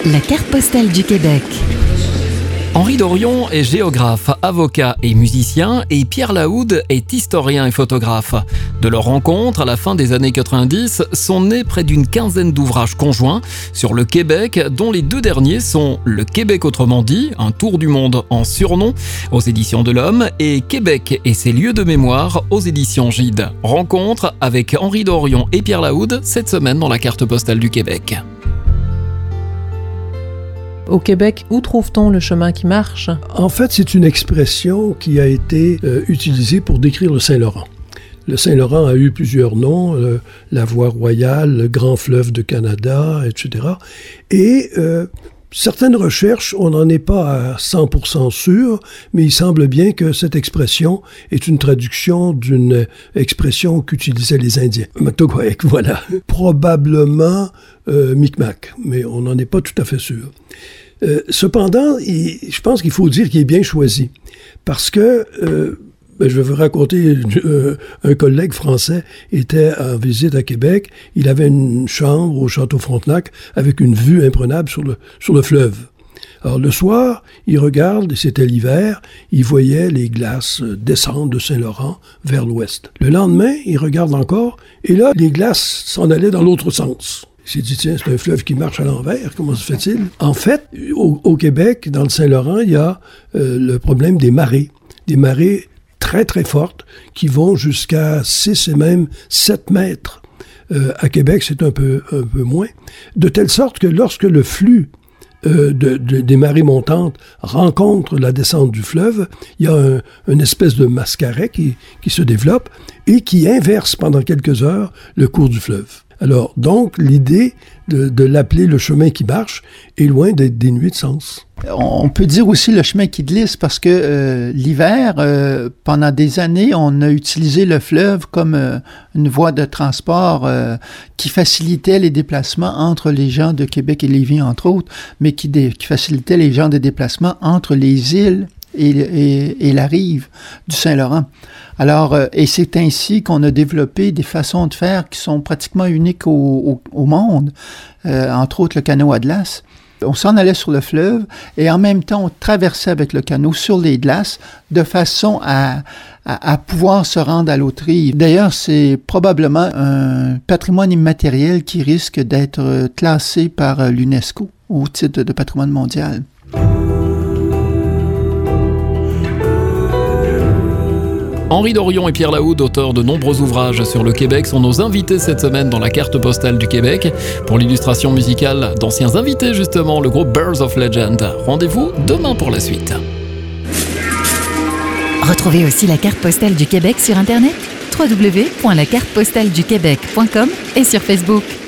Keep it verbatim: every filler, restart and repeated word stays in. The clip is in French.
La carte postale du Québec. Henri Dorion est géographe, avocat et musicien et Pierre Lahoude est historien et photographe. De leur rencontre, à la fin des années quatre-vingt-dix, sont nés près d'une quinzaine d'ouvrages conjoints sur le Québec, dont les deux derniers sont Le Québec autrement dit, un tour du monde en surnom aux éditions de l'Homme et Québec et ses lieux de mémoire aux éditions Gide. Rencontre avec Henri Dorion et Pierre Lahoude cette semaine dans la carte postale du Québec. Au Québec, où trouve-t-on le chemin qui marche? En fait, c'est une expression qui a été euh, utilisée pour décrire le Saint-Laurent. Le Saint-Laurent a eu plusieurs noms, euh, la voie royale, le grand fleuve de Canada, et cetera. Et euh, certaines recherches, on n'en est pas à cent pour cent sûr, mais il semble bien que cette expression est une traduction d'une expression qu'utilisaient les Indiens. Mactogoek, voilà. Probablement euh, Micmac, mais on n'en est pas tout à fait sûr. Euh, cependant, il, je pense qu'il faut dire qu'il est bien choisi, parce que, euh, ben, je vais vous raconter, euh, un collègue français était en visite à Québec, il avait une chambre au Château Frontenac avec une vue imprenable sur le, sur le fleuve. Alors le soir, il regarde, et c'était l'hiver, il voyait les glaces descendre de Saint-Laurent vers l'ouest. Le lendemain, il regarde encore, et là, les glaces s'en allaient dans l'autre sens. Il s'est dit, tiens, c'est un fleuve qui marche à l'envers, comment se fait-il? En fait, au, au Québec, dans le Saint-Laurent, il y a euh, le problème des marées. Des marées très, très fortes qui vont jusqu'à six et même sept mètres. Euh, à Québec, c'est un peu, un peu moins. De telle sorte que lorsque le flux euh, de, de, des marées montantes rencontre la descente du fleuve, il y a un, une espèce de mascaret qui, qui se développe et qui inverse pendant quelques heures le cours du fleuve. Alors, donc, l'idée de, de l'appeler le chemin qui marche est loin d'être dénuée de sens. On peut dire aussi le chemin qui glisse parce que euh, l'hiver, euh, pendant des années, on a utilisé le fleuve comme euh, une voie de transport euh, qui facilitait les déplacements entre les gens de Québec et Lévis, entre autres, mais qui, dé- qui facilitait les gens de déplacement entre les îles et, et, et la rive du Saint-Laurent. Alors, euh, et c'est ainsi qu'on a développé des façons de faire qui sont pratiquement uniques au, au, au monde, euh, entre autres le canot à glace. On s'en allait sur le fleuve et en même temps, on traversait avec le canot sur les glaces de façon à, à, à pouvoir se rendre à l'autre rive. D'ailleurs, c'est probablement un patrimoine immatériel qui risque d'être classé par l'UNESCO au titre de patrimoine mondial. Henri Dorion et Pierre Lahoude, auteurs de nombreux ouvrages sur le Québec, sont nos invités cette semaine dans la carte postale du Québec. Pour l'illustration musicale d'anciens invités, justement, le groupe Birds of Legend. Rendez-vous demain pour la suite. Retrouvez aussi la carte postale du Québec sur Internet, w w w point la carte postale du québec point com et sur Facebook.